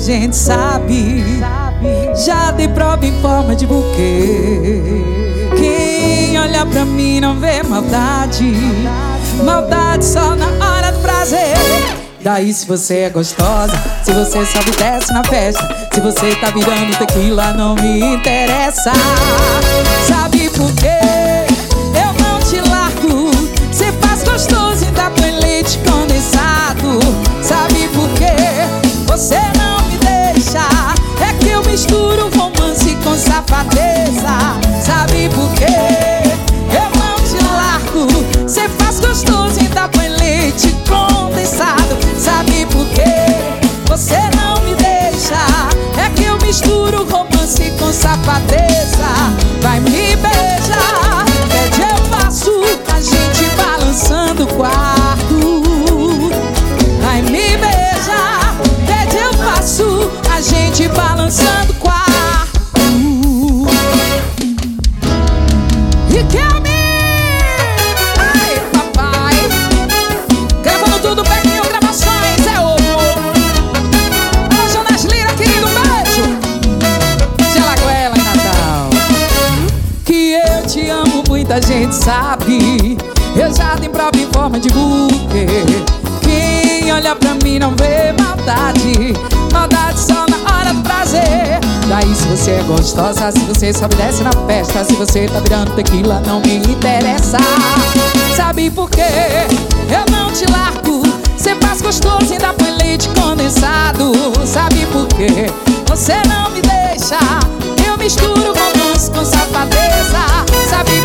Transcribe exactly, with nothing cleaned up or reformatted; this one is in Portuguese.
gente sabe. Já dei prova em forma de buquê. Quem olha pra mim não vê maldade. Maldade só na hora do prazer. Daí se você é gostosa, se você sabe desce na festa, se você tá virando tequila não me interessa. Sabe por quê? Eu não te largo. Cê faz gostoso e ainda põe leite condensado. Sabe por quê? Você não me deixa. É que eu misturo romance com safadeza. Sabe por quê? Eu não te largo. Cê faz gostoso e ainda põe leite condensado. Sabe por quê? Você não me deixa. É que eu misturo romance com safadeza. Vai me beijar, pede eu faço, a gente balançando o quarto. Vai me beijar, pede eu faço, a gente balançando o quarto. E quer me... Ai, papai, gravando tudo pertinho, gravações, é ouro. Alô, Jonas Lira, querido, beijo. Gela Goela em Natal. Que eu te amo, muita gente sabe. Eu já dei prova em forma de buquê. Quem olha pra mim não vê maldade. Maldade só na hora do prazer. Daí se você é gostosa, se você sabe desce na festa, se você tá virando tequila não me interessa. Sabe por quê? Eu não te largo. Cê faz gostoso e ainda põe leite condensado. Sabe por quê? Você não me deixa. Eu misturo romance com safadeza. Sabe